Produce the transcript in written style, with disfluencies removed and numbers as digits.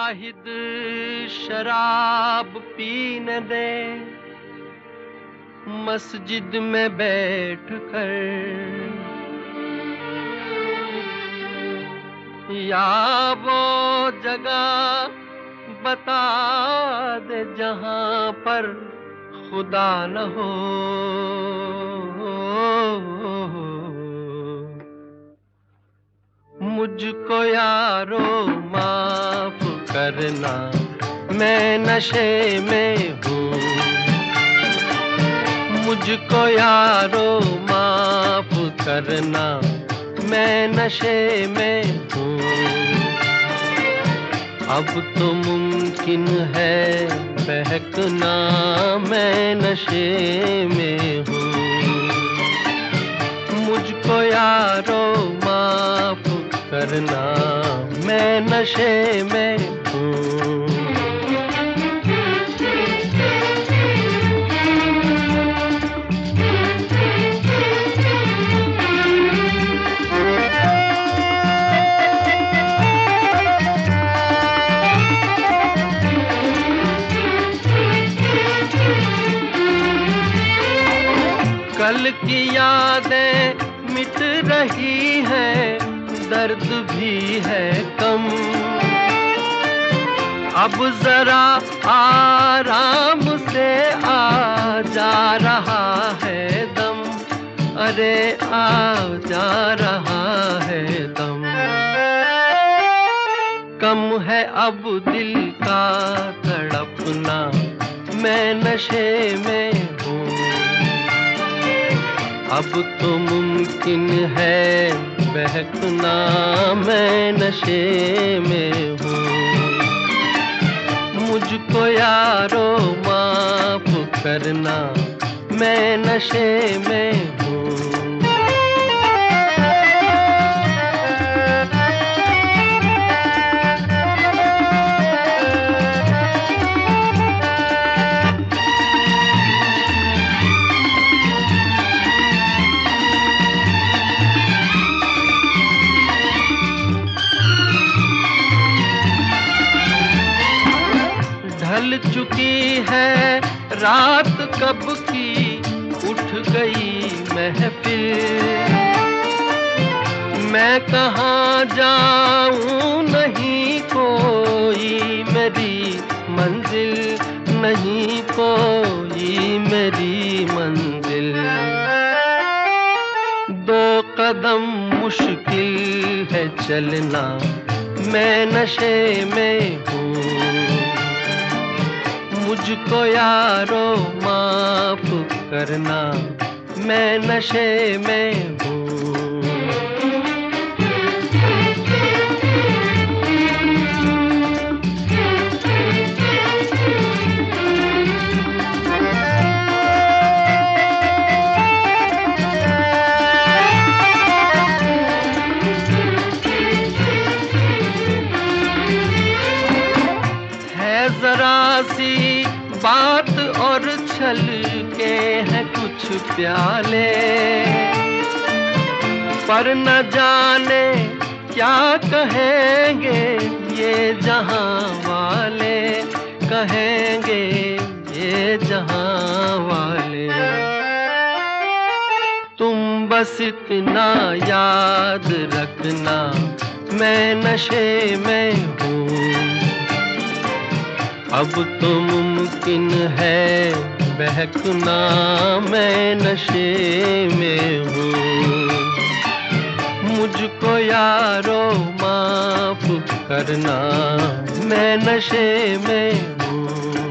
जाहिद शराब पीने दे मस्जिद में बैठ कर, या वो जगह बता दे जहां पर खुदा न हो। मुझको यारो माफ करना, मैं नशे में हूँ। मुझको यारो माफ करना, मैं नशे में हूँ। अब तो मुमकिन है बहकना, मैं नशे में हूँ। मुझको यारो माफ करना, मैं नशे में हूँ। कल की यादें मिट रही हैं, दर्द भी है कम। अब जरा आराम से आ जा रहा है दम, अरे आ जा रहा है दम। कम है अब दिल का तड़पना, मैं नशे में हूँ। अब तो मुमकिन है बहकना, मैं नशे में हूँ। मुझको यारो माफ करना, मैं नशे में हूँ। ढल चुकी है रात कब की, उठ गई महफिल। मैं कहाँ जाऊँ, नहीं कोई मेरी मंजिल, नहीं कोई मेरी मंजिल। दो कदम मुश्किल है चलना, मैं नशे में हूँ। मुझको यारो माफ करना, मैं नशे में हूँ। है जरा सी बात और छल के हैं कुछ प्याले, पर न जाने क्या कहेंगे ये जहां वाले, कहेंगे ये जहां वाले। तुम बस इतना याद रखना, मैं नशे में हूँ। अब तो मुमकिन है बहकना, मैं नशे में हूँ। मुझको यारो माफ करना, मैं नशे में हूँ।